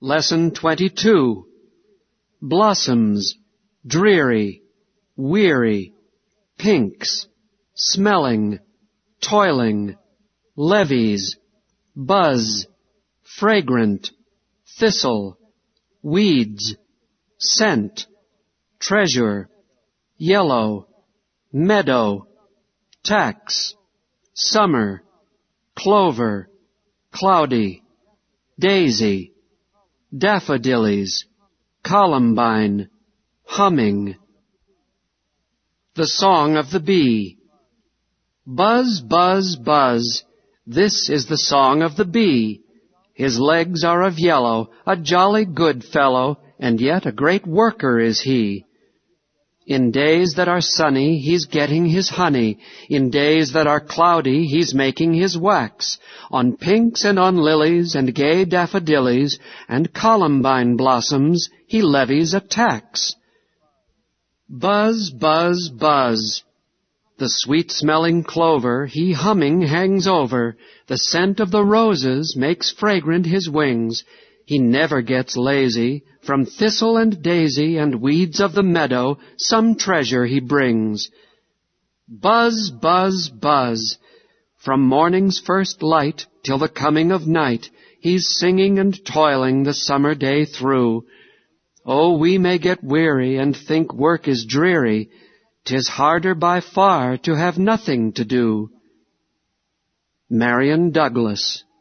Lesson 22. Blossoms, dreary, weary, pinks, smelling, toiling, levees, buzz, fragrant, thistle, weeds, scent, treasure, yellow, meadow, tax, summer, clover, cloudy, daisy, daffodillies, columbine, humming. The Song of the Bee. Buzz, buzz, buzz, this is the song of the bee. His legs are of yellow, a jolly good fellow, and yet a great worker is he. In days that are sunny, he's getting his honey. In days that are cloudy, he's making his wax. On pinks and on lilies and gay daffodillies and columbine blossoms, he levies a tax. Buzz, buzz, buzz. The sweet-smelling clover he humming hangs over. The scent of the roses makes fragrant his wings. He never gets lazy. From thistle and daisy and weeds of the meadow some treasure he brings. Buzz, buzz, buzz. From morning's first light till the coming of night, he's singing and toiling the summer day through. Oh, we may get weary and think work is dreary. 'Tis harder by far to have nothing to do. Marion Douglas.